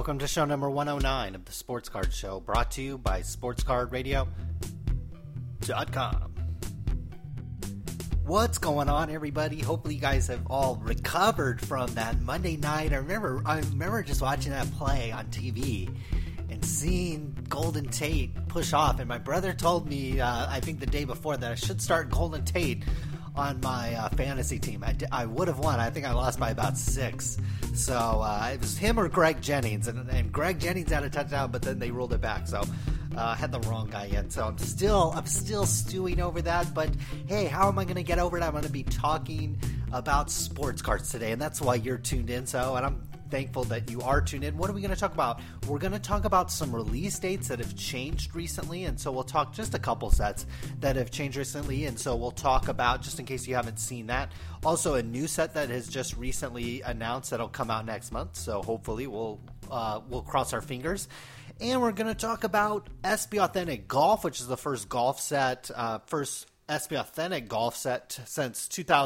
Welcome to show number 109 of the Sports Card Show, brought to you by SportsCardRadio.com. What's going on, everybody? Hopefully you guys have all recovered from that Monday night. I remember just watching that play on TV and seeing Golden Tate push off. And my brother told me, I think the day before, that I should start Golden Tate on my fantasy team. I would have won. I think I lost by about 6. So it was him or Greg Jennings, and Greg Jennings had a touchdown, but then they ruled it back. So I had the wrong guy in. So I'm still stewing over that. But hey, how am I going to get over it? I'm going to be talking about sports cards today, and that's why you're tuned in. So, and I'm thankful that you are tuned in. What are we going to talk about? We're going to talk about some release dates that have changed recently, and so we'll talk just a couple sets that have changed recently, and so we'll talk about, just in case you haven't seen that, also a new set that has just recently announced that'll come out next month, so hopefully we'll cross our fingers. And we're going to talk about SB Authentic Golf, which is the first golf set, first SB Authentic golf set since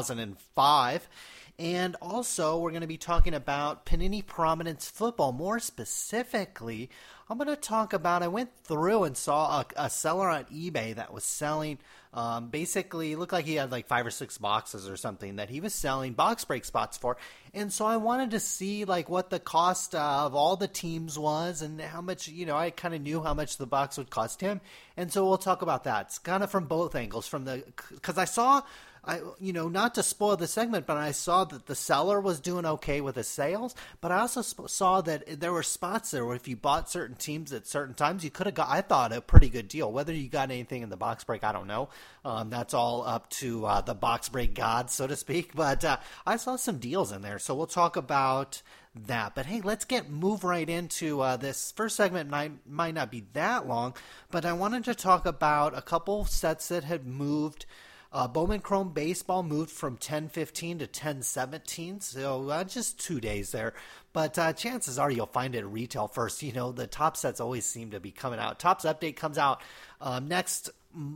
2005. And also, we're going to be talking about Panini Prominence Football. More specifically, I'm going to talk about, I went through and saw a seller on eBay that was selling, basically, it looked like he had like 5 or 6 boxes or something that he was selling box break spots for. And so I wanted to see like what the cost of all the teams was and how much, I kind of knew how much the box would cost him. And so we'll talk about that. It's kind of from both angles, because I saw, not to spoil the segment, but I saw that the seller was doing okay with his sales, but I also saw that there were spots there where if you bought certain teams at certain times, you could have got, I thought, a pretty good deal. Whether you got anything in the box break, I don't know. That's all up to the box break gods, so to speak, but I saw some deals in there, so we'll talk about that. But hey, let's move right into this first segment. Might not be that long, but I wanted to talk about a couple sets that had moved. Bowman Chrome Baseball moved from 1015 to 1017, so just 2 days there. But chances are you'll find it at retail first. The top sets always seem to be coming out. Topps Update comes out next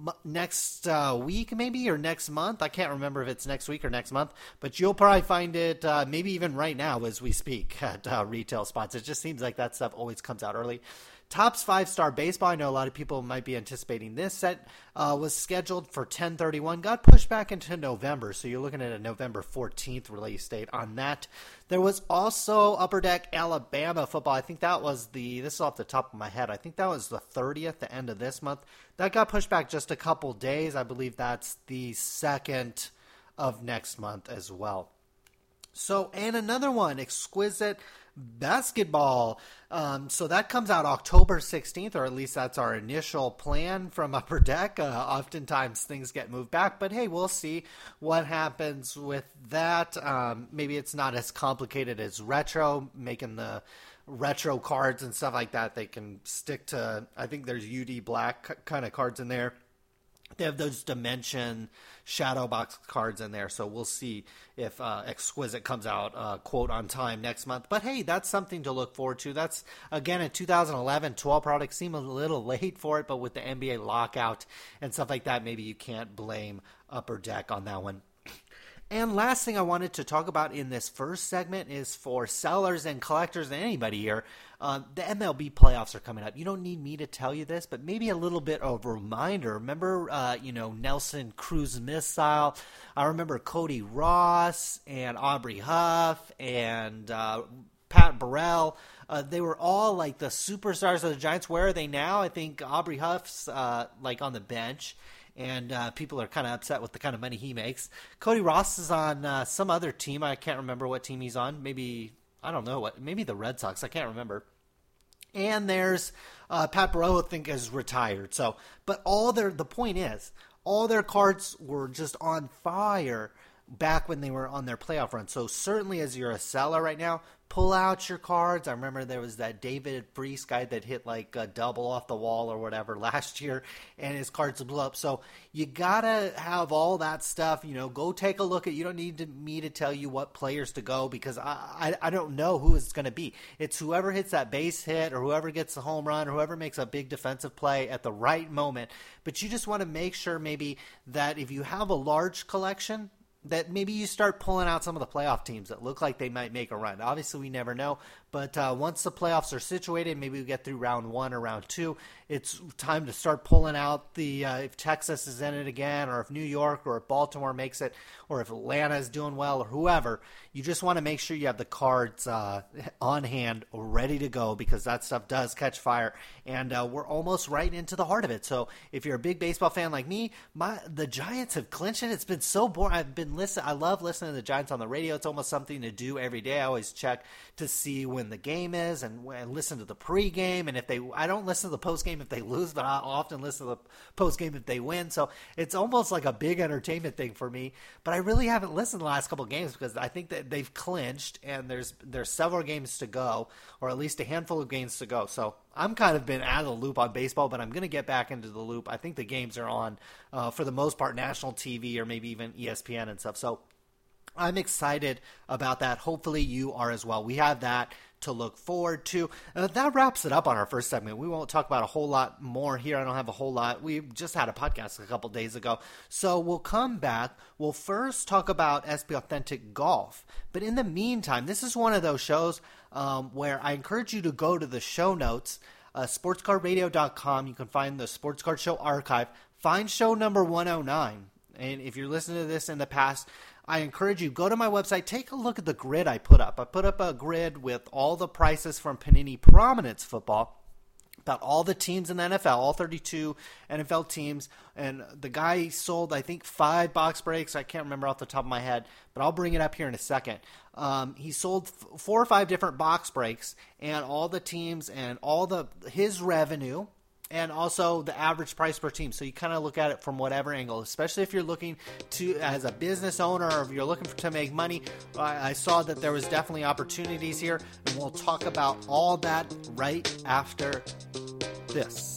week maybe, or next month. I can't remember if it's next week or next month, but you'll probably find it maybe even right now as we speak at retail spots. It just seems like that stuff always comes out early. Topps 5-Star Baseball, I know a lot of people might be anticipating this set, was scheduled for 10/31, got pushed back into November, so you're looking at a November 14th release date on that. There was also Upper Deck Alabama football. I think that was this is off the top of my head, I think that was the 30th, the end of this month. That got pushed back just a couple days. I believe that's the 2nd of next month as well. So, and another one, Exquisite Basketball. So that comes out October 16th, or at least that's our initial plan from Upper Deck. Oftentimes things get moved back, but hey, we'll see what happens with that. Maybe it's not as complicated as Retro, making the retro cards and stuff like that. They can stick to, I think there's UD Black kind of cards in there. They have those Dimension shadow box cards in there, so we'll see if Exquisite comes out, quote, on time next month. But hey, that's something to look forward to. That's, again, a 2011 12 product. Seem a little late for it, but with the NBA lockout and stuff like that, maybe you can't blame Upper Deck on that one. And last thing I wanted to talk about in this first segment is for sellers and collectors and anybody here, the MLB playoffs are coming up. You don't need me to tell you this, but maybe a little bit of a reminder. Remember, Nelson Cruz Missile. I remember Cody Ross and Aubrey Huff and Pat Burrell. They were all like the superstars of the Giants. Where are they now? I think Aubrey Huff's like on the bench. And people are kind of upset with the kind of money he makes. Cody Ross is on some other team. I can't remember what team he's on. Maybe, I don't know what. Maybe the Red Sox. I can't remember. And there's Pat Burrell, I think, is retired. So, but the point is, all their cards were just on fire back when they were on their playoff run. So certainly, as you're a seller right now, pull out your cards. I remember there was that David Brees guy that hit like a double off the wall or whatever last year, and his cards blew up. So you gotta have all that stuff. Go take a look at. You don't need me to tell you what players to go, because I don't know who it's going to be. It's whoever hits that base hit, or whoever gets the home run, or whoever makes a big defensive play at the right moment. But you just want to make sure maybe that if you have a large collection, that maybe you start pulling out some of the playoff teams that look like they might make a run. Obviously, we never know, But once the playoffs are situated, maybe we get through round 1 or round 2, it's time to start pulling out the if Texas is in it again, or if New York or if Baltimore makes it, or if Atlanta is doing well, or whoever. You just want to make sure you have the cards on hand, ready to go, because that stuff does catch fire, and we're almost right into the heart of it. So if you're a big baseball fan like me, the Giants have clinched it. It's been so boring. I love listening to the Giants on the radio. It's almost something to do every day. I always check to see when the game is and listen to the pregame. And I don't listen to the postgame if they lose, but I often listen to the postgame if they win. So it's almost like a big entertainment thing for me. But I really haven't listened to the last couple of games because I think that they've clinched and there's several games to go, or at least a handful of games to go. So I'm kind of been out of the loop on baseball, but I'm going to get back into the loop. I think the games are on, for the most part, national TV or maybe even ESPN and stuff. So I'm excited about that. Hopefully you are as well. We have that to look forward to. That wraps it up on our first segment. We won't talk about a whole lot more here. I don't have a whole lot. We just had a podcast a couple days ago. So we'll come back. We'll first talk about SP Authentic Golf. But in the meantime, this is one of those shows where I encourage you to go to the show notes, sportscardradio.com. You can find the Sports Card Show archive. Find show number 109. And if you're listening to this in the past, I encourage you, go to my website, take a look at the grid I put up. I put up a grid with all the prices from Panini Prominence Football, about all the teams in the NFL, all 32 NFL teams. And the guy sold, I think, 5 box breaks. I can't remember off the top of my head, but I'll bring it up here in a second. He sold 4 or 5 different box breaks, and all the teams and his revenue, and also the average price per team. So you kind of look at it from whatever angle, especially if you're looking to, as a business owner, or if you're looking to make money. I saw that there was definitely opportunities here, and we'll talk about all that right after this.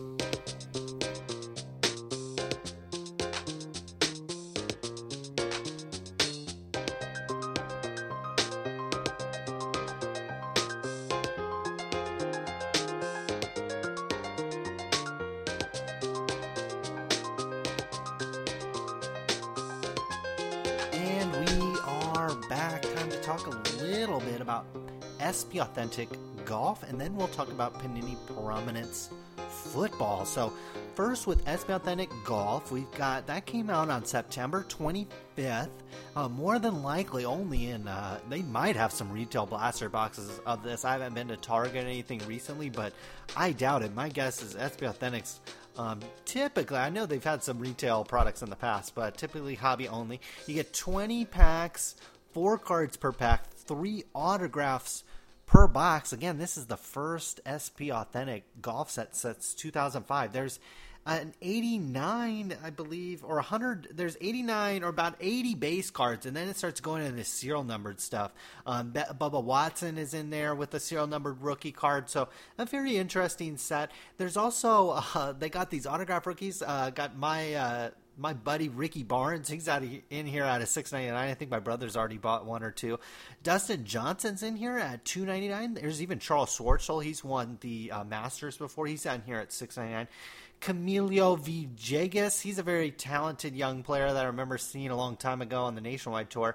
SP Authentic Golf, and then we'll talk about Panini Prominence Football. So first with SP Authentic Golf, we've got that came out on September 25th. More than likely only in they might have some retail blaster boxes of this. I haven't been to Target or anything recently, but I doubt it. My guess is SP Authentics typically, I know they've had some retail products in the past, but typically hobby only. You get 20 packs, 4 cards per pack, 3 autographs per box. Again, this is the first SP Authentic golf set since 2005. There's an 89, I believe, or 100. There's 89 or about 80 base cards, and then it starts going into this serial numbered stuff. Bubba Watson is in there with the serial numbered rookie card, so a very interesting set. There's also they got these autograph rookies. Got my buddy Ricky Barnes, he's in here at a $6.99. I think my brother's already bought 1 or 2. Dustin Johnson's in here at $2.99. There's even Charles Schwartzel. He's won the Masters before. He's down here at $6.99. Camilo Villegas, he's a very talented young player that I remember seeing a long time ago on the Nationwide Tour.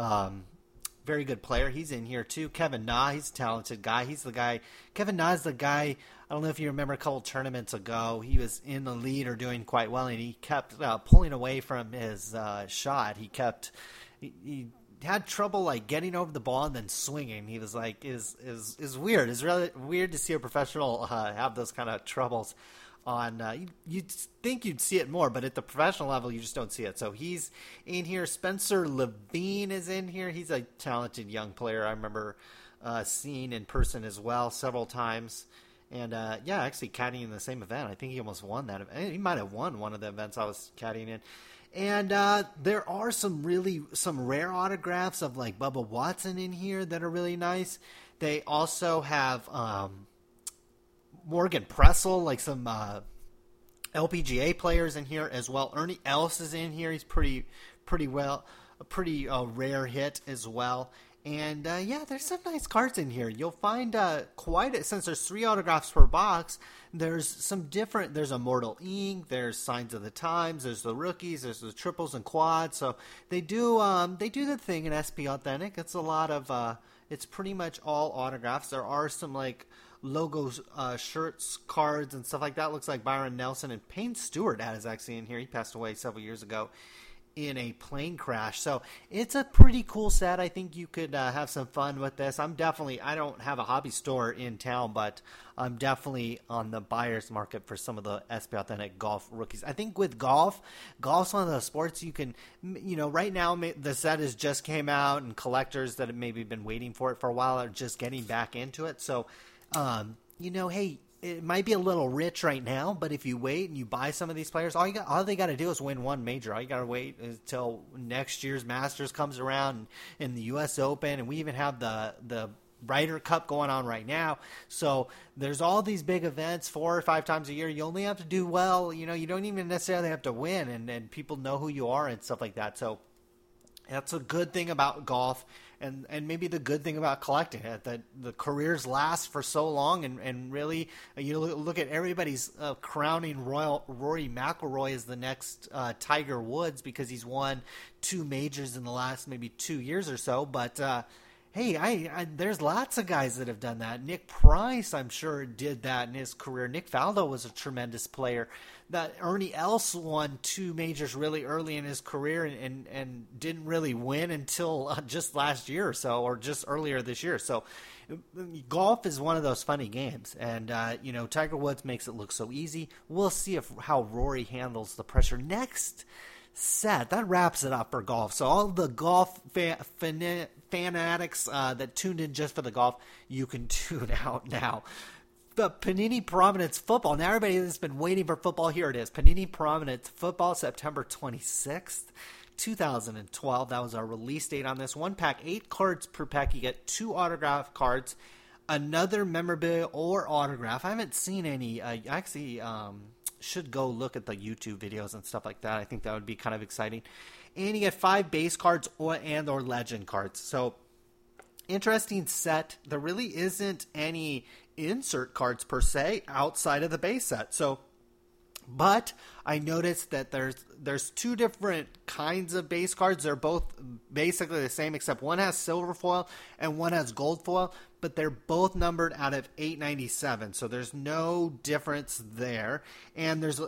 Very good player. He's in here too. Kevin Na, he's a talented guy. Kevin Na is the guy, I don't know if you remember a couple tournaments ago, he was in the lead or doing quite well, and he kept pulling away from his shot. He had trouble like getting over the ball and then swinging. He was like, is weird. It's really weird to see a professional have those kind of troubles. You'd think you'd see it more, but at the professional level, you just don't see it. So he's in here. Spencer Levine is in here. He's a talented young player. I remember seeing in person as well several times. And actually caddying in the same event. I think he almost won that event. He might have won one of the events I was caddying in. And there are some rare autographs of like Bubba Watson in here that are really nice. They also have Morgan Pressel, like some LPGA players in here as well. Ernie Els is in here. He's pretty rare hit as well. And there's some nice cards in here. You'll find since there's 3 autographs per box, there's Immortal Ink, there's Signs of the Times, there's the rookies, there's the triples and quads. So they do the thing in SP Authentic. It's a lot of It's pretty much all autographs. There are some like logos, shirts, cards, and stuff like that. Looks like Byron Nelson and Payne Stewart is actually in here. He passed away several years ago in a plane crash. So it's a pretty cool set. I think you could have some fun with this. I don't have a hobby store in town, but I'm definitely on the buyer's market for some of the SP Authentic Golf rookies. I think with golf's one of those sports you can, right now the set has just came out, and collectors that have maybe been waiting for it for a while are just getting back into it. So, hey, it might be a little rich right now, but if you wait and you buy some of these players, all they got to do is win one major. All you got to wait until next year's Masters comes around and the U.S. Open, and we even have the Ryder Cup going on right now. So there's all these big events 4 or 5 times a year. You only have to do well. You don't even necessarily have to win, and people know who you are and stuff like that. So that's a good thing about golf. And maybe the good thing about collecting it, that the careers last for so long, and really, look at everybody's crowning Rory McIlroy as the next Tiger Woods, because he's won 2 majors in the last maybe 2 years or so. But hey, there's lots of guys that have done that. Nick Price, I'm sure, did that in his career. Nick Faldo was a tremendous player. That Ernie Els won 2 majors really early in his career and didn't really win until just last year or so, or just earlier this year. So golf is one of those funny games, and Tiger Woods makes it look so easy. We'll see how Rory handles the pressure. Next set, that wraps it up for golf. So all the golf fanatics that tuned in just for the golf, you can tune out now. The Panini Prominence Football. Now everybody that's been waiting for football, here it is. Panini Prominence Football, September 26th, 2012. That was our release date on this. 1 pack, 8 cards per pack. You get 2 autograph cards, another memorabilia or autograph. I haven't seen any. I actually should go look at the YouTube videos and stuff like that. I think that would be kind of exciting. And you get 5 base cards or legend cards. So interesting set. There really isn't any insert cards per se outside of the base set. So, but I noticed that there's 2 different kinds of base cards. They're both basically the same, except one has silver foil and one has gold foil, but they're both numbered out of 897. So there's no difference there. And there's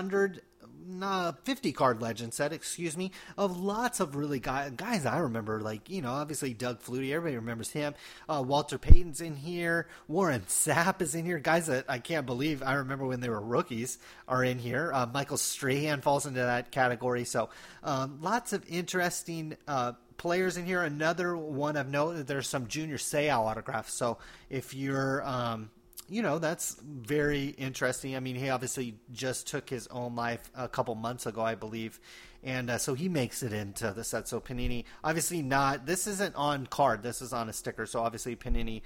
50 card legend set, of lots of really guys I remember, obviously Doug Flutie, everybody remembers him. Walter Payton's in here. Warren Sapp is in here. Guys that I can't believe I remember when they were rookies are in here. Michael Strahan falls into that category. So lots of interesting players in here. Another one of note, there's some Junior Seau autographs. So if you're that's very interesting. I mean, he obviously just took his own life a couple months ago, I believe. And so he makes it into the set. So Panini, obviously this isn't on card. This is on a sticker. So obviously Panini,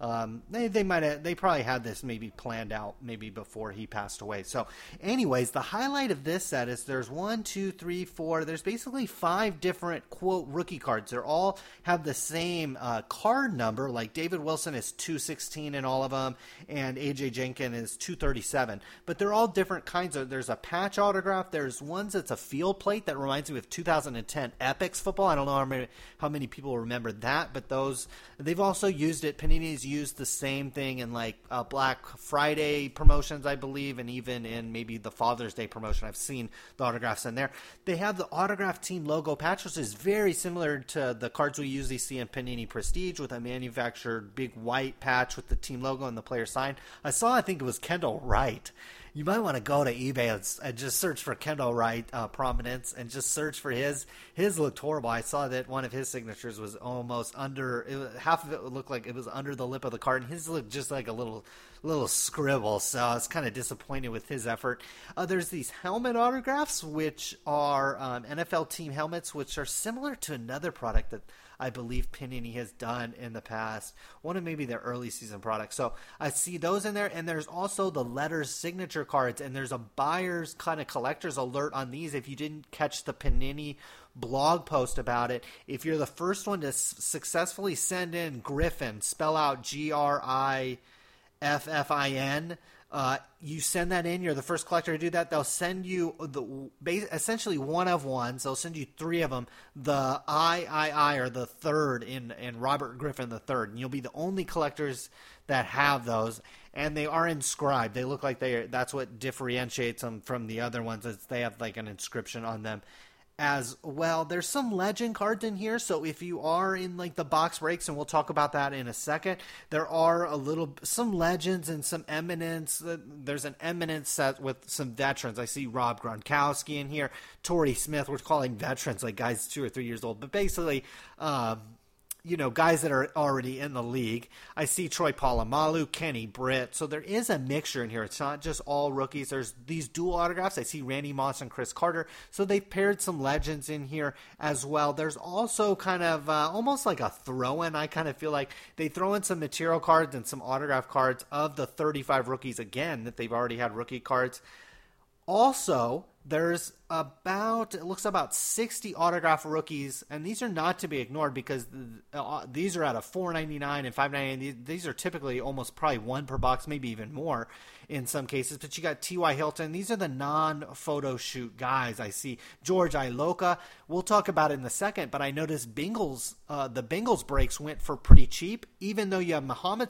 they probably had this maybe planned out maybe before he passed away. So anyways, the highlight of this set is there's 1, 2, 3, 4. There's basically 5 different quote rookie cards. They all have the same card number. Like David Wilson is 216 in all of them, and AJ Jenkins is 237. But they're all different kinds of. There's a patch autograph. There's ones that's a field plate that reminds me of 2010 Epics football. I don't know how many people remember that, but they've also used it. Panini's used the same thing in Black Friday promotions, I believe, and even in maybe the Father's Day promotion. I've seen the autographs in there. They have the autograph team logo patch, which is very similar to the cards we usually see in Panini Prestige, with a manufactured big white patch with the team logo and the player sign. I think it was Kendall Wright. You might want to go to eBay and just search for Kendall Wright Prominence and just search for his. His looked horrible. I saw that one of his signatures was almost under. Half of it looked like it was under the lip of the card, and his looked just like a little scribble. So I was kind of disappointed with his effort. There's these helmet autographs, which are NFL team helmets, which are similar to another product that I believe Panini has done in the past. One of maybe their early season products. So I see those in there. And there's also the letters signature cards. And there's a buyer's kind of collector's alert on these. If you didn't catch the Panini blog post about it, if you're the first one to successfully send in Griffin, spell out Griffin, FFIN. You send that in. You're the first collector to do that. They'll send you essentially one of ones. They'll send you three of them. The III, or the third in Robert Griffin the third, and you'll be the only collectors that have those. And they are inscribed. They look like that's what differentiates them from the other ones. Is they have like an inscription on them as well. There's some legend cards in here, so if you are in like the box breaks, and we'll talk about that in a second, there are some legends and some eminence. There's an eminence set with some veterans. I see Rob Gronkowski in here, Torrey Smith. We're calling veterans like guys 2 or 3 years old, but basically guys that are already in the league. I see Troy Polamalu, Kenny Britt. So there is a mixture in here. It's not just all rookies. There's these dual autographs. I see Randy Moss and Chris Carter. So they've paired some legends in here as well. There's also kind of almost like a throw-in. I kind of feel like they throw in some material cards and some autograph cards of the 35 rookies again that they've already had rookie cards. Also, there's it looks about 60 autograph rookies, and these are not to be ignored because these are at a $4.99 and $5.99. These are typically almost probably one per box, maybe even more in some cases. But you got T.Y. Hilton. These are the non-photo shoot guys. I see George Iloka. We'll talk about it in a second, but I noticed the Bengals breaks went for pretty cheap, even though you have Mohamed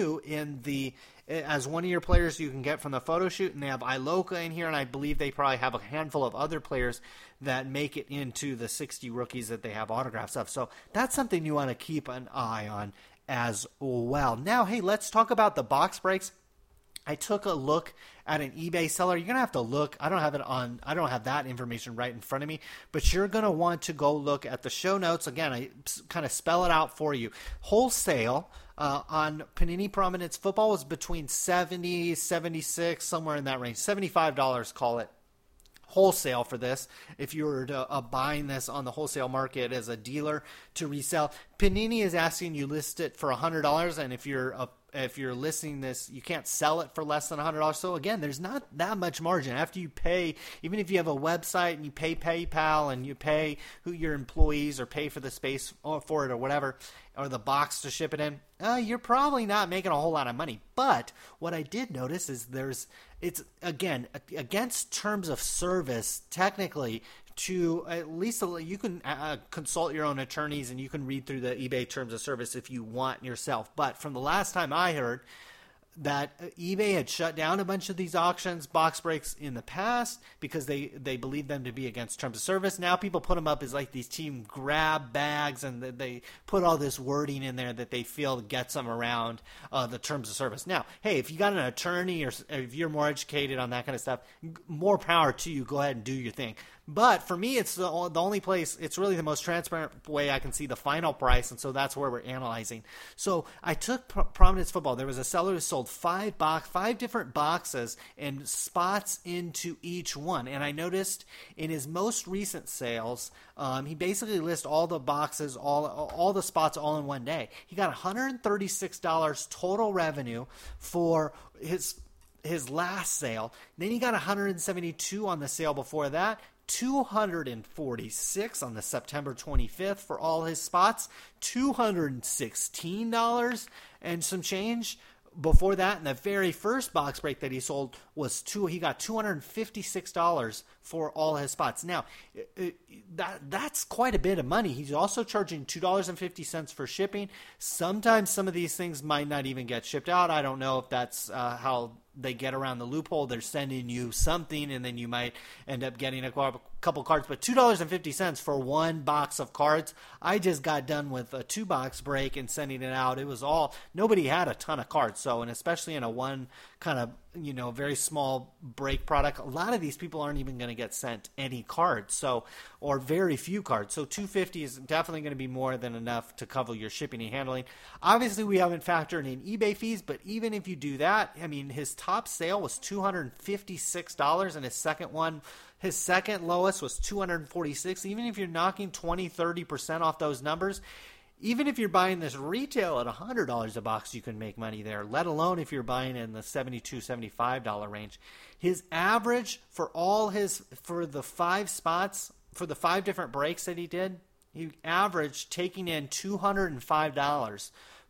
Sanu as one of your players you can get from the photo shoot, and they have Iloka in here, and I believe they probably have a handful of other players that make it into the 60 rookies that they have autographs of. So that's something you want to keep an eye on as well. Now, hey, let's talk about the box breaks. I took a look at an eBay seller. You're going to have to look. I don't have that information right in front of me, but you're going to want to go look at the show notes. Again, I kind of spell it out for you. Wholesale on Panini Prominence Football was between $70, $76, somewhere in that range. $75, call it. Wholesale for this, if you were to buying this on the wholesale market as a dealer to resell. Panini is asking you list it for $100, and if you're listing this, you can't sell it for less than $100. So again, there's not that much margin after you pay. Even if you have a website and you pay PayPal and you pay your employees or pay for the space for it or whatever, or the box to ship it in, you're probably not making a whole lot of money. But what I did notice is it's again against terms of service technically. To at least you can consult your own attorneys and you can read through the eBay terms of service if you want yourself. But from the last time I heard that eBay had shut down a bunch of these auctions, box breaks in the past because they believed them to be against terms of service. Now people put them up as like these team grab bags, and they put all this wording in there that they feel gets them around the terms of service. Now, hey, if you got an attorney or if you're more educated on that kind of stuff, more power to you. Go ahead and do your thing. But for me, it's the only place, it's really the most transparent way I can see the final price, and so that's where we're analyzing. So I took Prominence Football. There was a seller who sold five different boxes and spots into each one. And I noticed in his most recent sales, he basically lists all the boxes, all the spots all in one day. He got $136 total revenue for his last sale. Then he got $172 on the sale before that. $246 on the September 25th for all his spots, $216 and some change. Before that, in the very first box break that he sold he got $256 for all his spots. Now, that's quite a bit of money. He's also charging $2.50 for shipping. Sometimes some of these things might not even get shipped out. I don't know if that's how they get around the loophole. They're sending you something, and then you might end up getting a couple cards. But $2.50 for one box of cards. I just got done with a 2-box break and sending it out. Nobody had a ton of cards. So, and especially in a one kind of, very small break product, a lot of these people aren't even going to get sent any cards, or very few cards. So $250 is definitely going to be more than enough to cover your shipping and handling. Obviously, we haven't factored in eBay fees, but even if you do that, I mean, his top sale was $256, and his second lowest was $246. Even if you're knocking 20-30% off those numbers, even if you're buying this retail at $100 a box, you can make money there, let alone if you're buying in the $72, $75 range. His average for the 5 spots, for the 5 different breaks that he did, he averaged taking in $205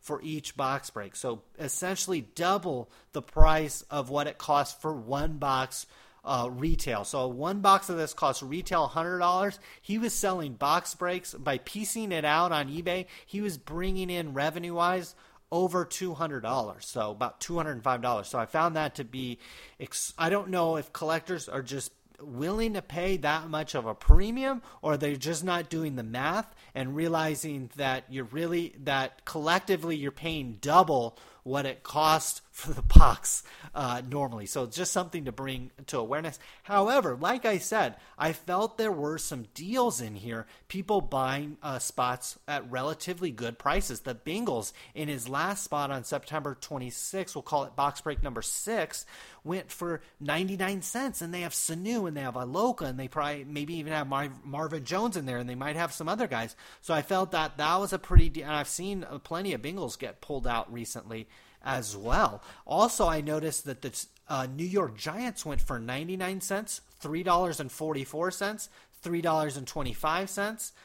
for each box break. So essentially double the price of what it costs for one box retail. So one box of this costs retail $100. He was selling box breaks by piecing it out on eBay. He was bringing in revenue-wise over $200, so about $205. So I found that to be, I don't know if collectors are just willing to pay that much of a premium, or they're just not doing the math and realizing that that collectively you're paying double what it costs for the box normally. So it's just something to bring to awareness. However, like I said, I felt there were some deals in here, people buying spots at relatively good prices. The Bengals in his last spot on September 26th, we'll call it box break number 6, went for 99 cents, and they have Sanu and they have Aloka, and they probably maybe even have Marvin Jones in there, and they might have some other guys. So I felt that was a pretty, and I've seen plenty of Bengals get pulled out recently as well. Also, I noticed that the New York Giants went for 99 cents, $3.44, $3.25,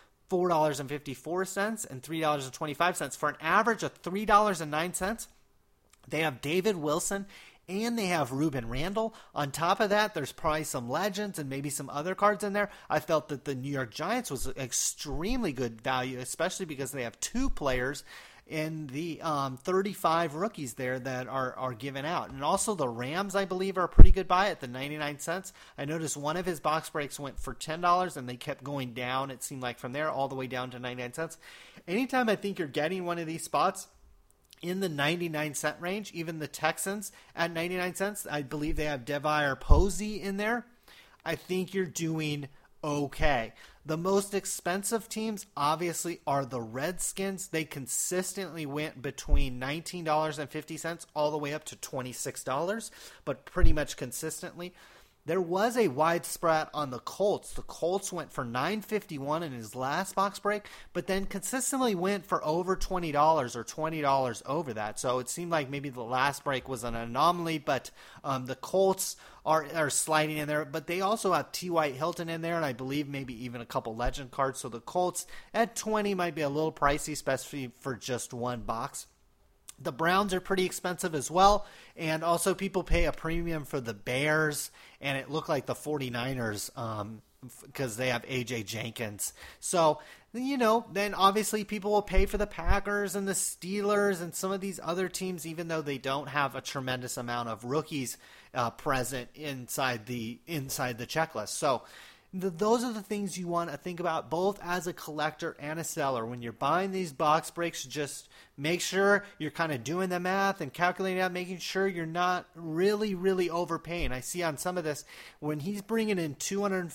$4.54, and $3.25 for an average of $3.09. They have David Wilson and they have Ruben Randall. On top of that, there's probably some legends and maybe some other cards in there. I felt that the New York Giants was extremely good value, especially because they have 2 players in the 35 rookies there that are given out. And also the Rams, I believe, are a pretty good buy at the 99 cents. I noticed one of his box breaks went for $10, and they kept going down, it seemed like, from there all the way down to 99 cents. Anytime I think you're getting one of these spots in the 99 cent range, even the Texans at 99 cents, I believe they have Devire Posey in there, I think you're doing okay. The most expensive teams obviously are the Redskins. They consistently went between $19.50 all the way up to $26, but pretty much consistently. There was a wide spread on the Colts. The Colts went for $9.51 in his last box break, but then consistently went for over $20 or $20 over that. So it seemed like maybe the last break was an anomaly, but the Colts are sliding in there. But they also have T.Y. Hilton in there, and I believe maybe even a couple legend cards. So the Colts at 20 might be a little pricey, especially for just one box. The Browns are pretty expensive as well, and also people pay a premium for the Bears, and it looked like the 49ers because they have A.J. Jenkins. So, then obviously people will pay for the Packers and the Steelers and some of these other teams, even though they don't have a tremendous amount of rookies present inside the checklist. So those are the things you want to think about both as a collector and a seller. When you're buying these box breaks, just make sure you're kind of doing the math and calculating out, making sure you're not really, really overpaying. I see on some of this, when he's bringing in $249,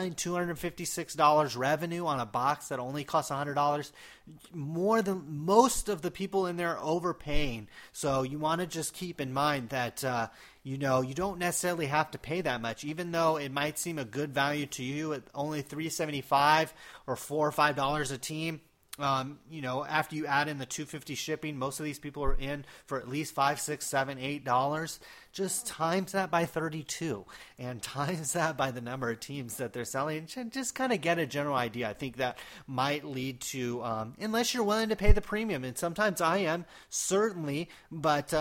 $256 revenue on a box that only costs $100, more than most of the people in there are overpaying. So you want to just keep in mind that you don't necessarily have to pay that much, even though it might seem a good value to you at only $3.75 or $4 or $5 a team. After you add in the $2.50 shipping, most of these people are in for at least $5, $6, $7, $8. Just times that by 32 and times that by the number of teams that they're selling. Just kind of get a general idea. I think that might lead to, unless you're willing to pay the premium, and sometimes I am, certainly, but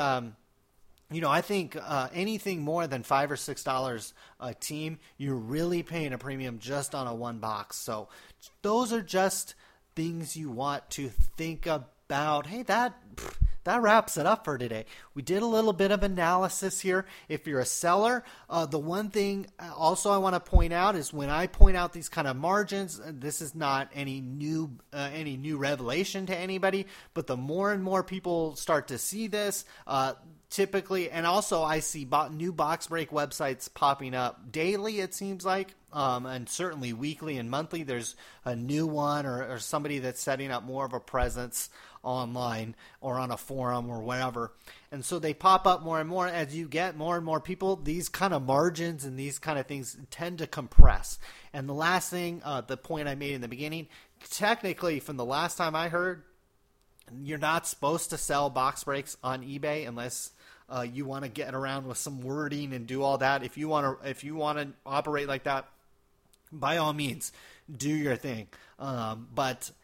I think anything more than $5 or $6 a team, you're really paying a premium just on a one box. So those are just things you want to think about. Hey, that wraps it up for today. We did a little bit of analysis here. If you're a seller, the one thing also I want to point out is when I point out these kind of margins, this is not any new revelation to anybody, but the more and more people start to see this, typically, and also I see new box break websites popping up daily, it seems like, and certainly weekly and monthly. There's a new one or somebody that's setting up more of a presence online or on a forum or whatever. And so they pop up more and more as you get more and more people. These kind of margins and these kind of things tend to compress. And the last thing, the point I made in the beginning, technically from the last time I heard, you're not supposed to sell box breaks on eBay unless you want to get around with some wording and do all that. If you want to operate like that, by all means, do your thing. But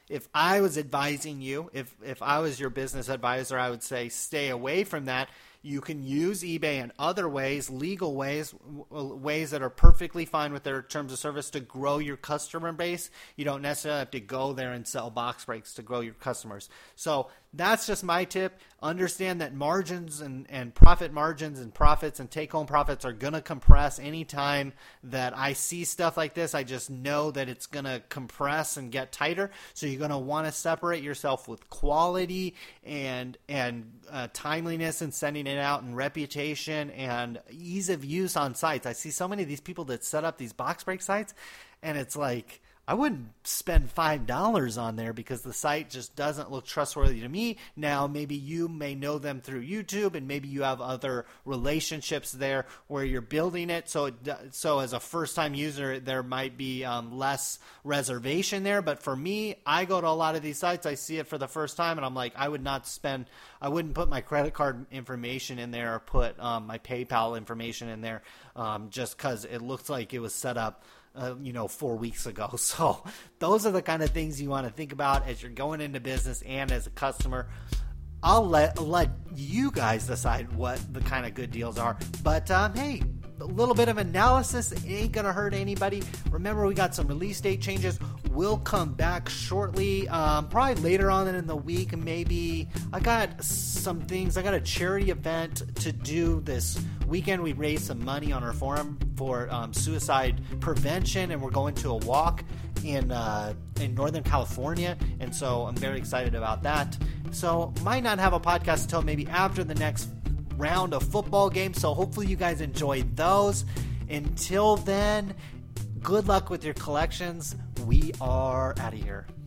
if I was advising you, if I was your business advisor, I would say stay away from that. You can use eBay in other ways, legal ways, ways that are perfectly fine with their terms of service to grow your customer base. You don't necessarily have to go there and sell box breaks to grow your customers. So that's just my tip. Understand that margins and profit margins and profits and take-home profits are going to compress anytime that I see stuff like this. I just know that it's going to compress and get tighter. So you're going to want to separate yourself with quality and timeliness in sending it out, and reputation and ease of use on sites. I see so many of these people that set up these box break sites, and it's like, I wouldn't spend $5 on there because the site just doesn't look trustworthy to me. Now, maybe you may know them through YouTube, and maybe you have other relationships there where you're building it. So as a first-time user, there might be less reservation there. But for me, I go to a lot of these sites. I see it for the first time, and I'm like, I wouldn't put my credit card information in there or put my PayPal information in there just because it looks like it was set up 4 weeks ago. So those are the kind of things you want to think about as you're going into business and as a customer. I'll let you guys decide what the kind of good deals are. But hey, a little bit of analysis ain't going to hurt anybody. Remember, we got some release date changes. We'll come back shortly, probably later on in the week. Maybe I got some things. I got a charity event to do this weekend. We raised some money on our forum for suicide prevention, and we're going to a walk in Northern California, and so I'm very excited about that. So might not have a podcast until maybe after the next round of football games, so hopefully you guys enjoyed those. Until then, good luck with your collections. We are out of here.